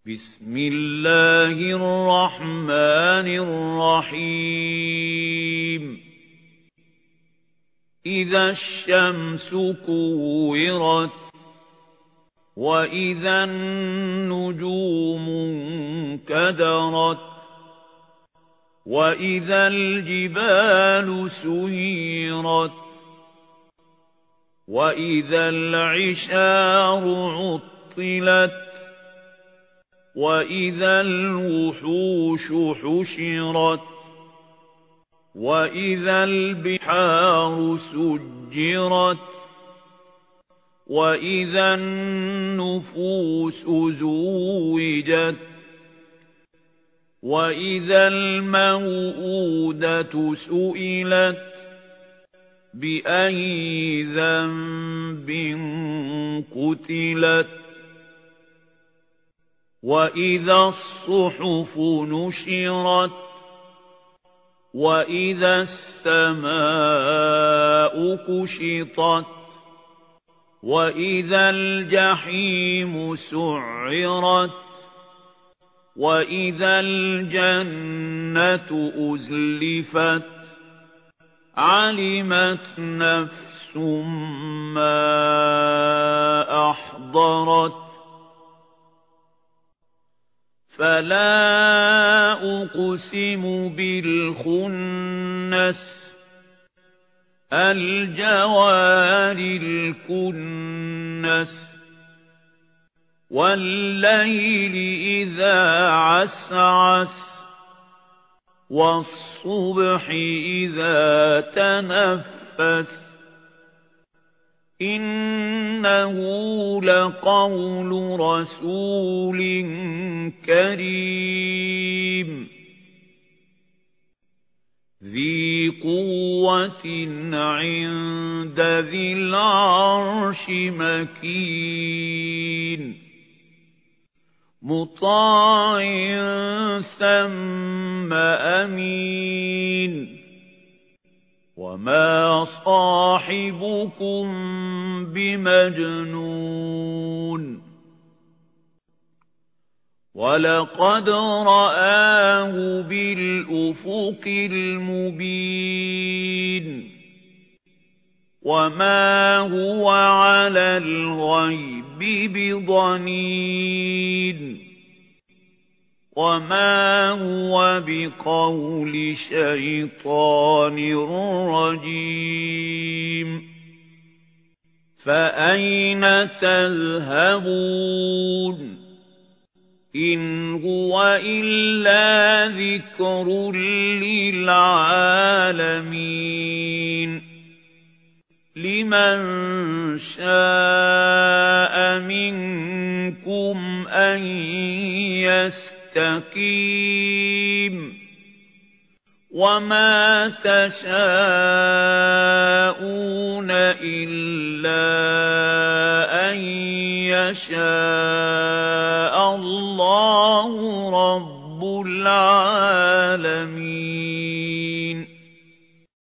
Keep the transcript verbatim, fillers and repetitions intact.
بسم الله الرحمن الرحيم إذا الشمس كورت وإذا النجوم انكدرت وإذا الجبال سيرت وإذا العشار عطلت وإذا الوحوش حشرت وإذا البحار سجرت وإذا النفوس زوجت وإذا الموءودة سئلت بأي ذنب قتلت وإذا الصحف نشرت وإذا السماء كشطت وإذا الجحيم سعرت وإذا الجنة أزلفت علمت نفس ما أحضرت فلا أقسم بالخنس الجوار الكنس والليل إذا عسعس والصبح إذا تنفس إنه لقول رسول كريم ذي قوة عند ذي العرش مكين مطاع ثم أمين وما صاحبكم بمجنون ولقد رآه بالأفق المبين وما هو على الغيب بضنين وما هو بقول شيطان رجيم فأين تذهبون إن هو إلا ذكر للعالمين لمن شاء منكم أن يستقيم وما تشاءون إلا أن يشاء الله رب العالمين.